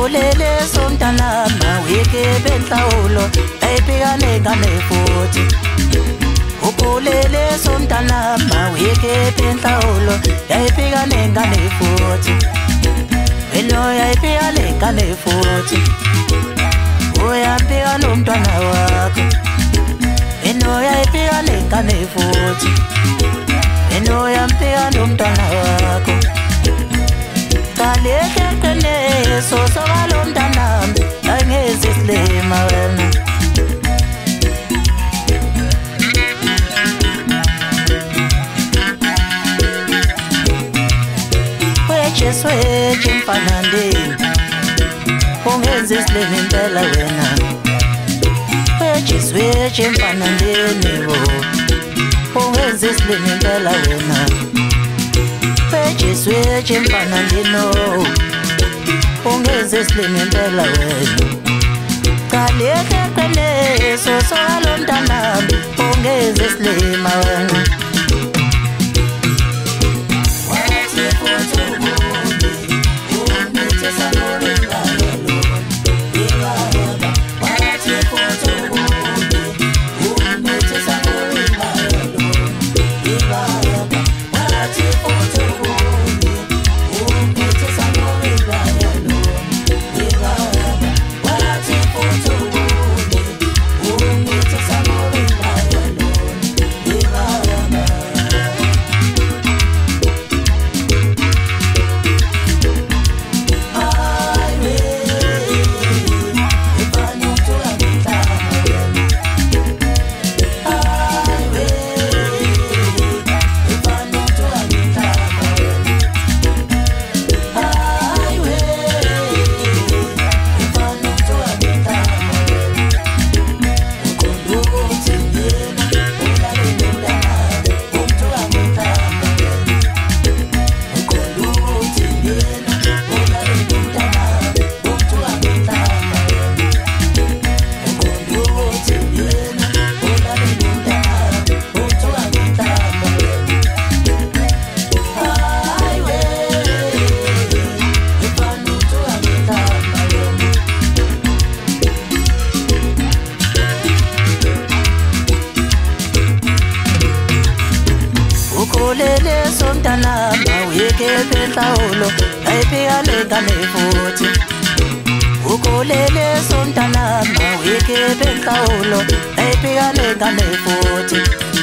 ukolele somntanami weke benhlawulo ayibhekane ngane futhi ukolele somntanami weke benhlawulo ayibhekane ngane futhi wena ayibhekane ngane futhi uyambheka nomntwana wakho wena ayibhekane ngane futhi wena uyambheka nomntwana wakho kaleke qiniso sokalo mntanami angeze silema wena weje mfanandeni ungenze silema impela wena weje mfanandeni bo ungenze silema impela wena weje mfanandino ungenze silema impela wena kaleke qiniso sokalo mntanami ungenze silema wena ukolele somntanami weke benhlawulo ayibhekane ngane futhi ukolele somntanami weke benhlawulo ayibhekane ngane futhi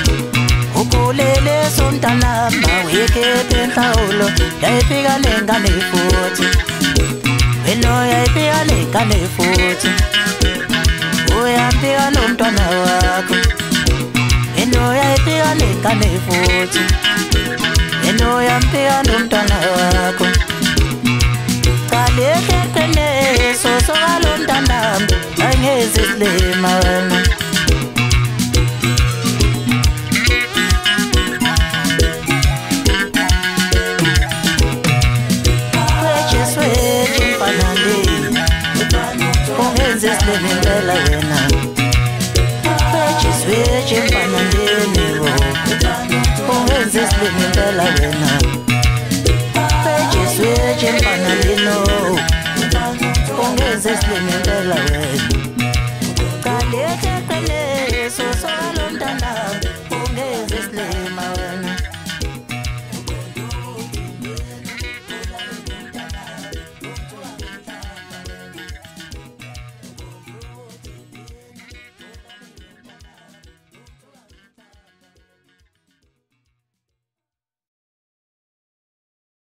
ukolele somntanami weke benhlawulo ayibhekane ngane futhi wena ayibhekane ngane futhi uyambheka nomntwana wakho wena ayibhekane ngane futhi wena uyambheka nomntwana wakho kaleke qiniso sokalo mntanami angeze silema wena weje mfanandeni ungenze silema impela wena weje mfanandeni ungenze silema impela wena weje mfanandeni ungenze silema impela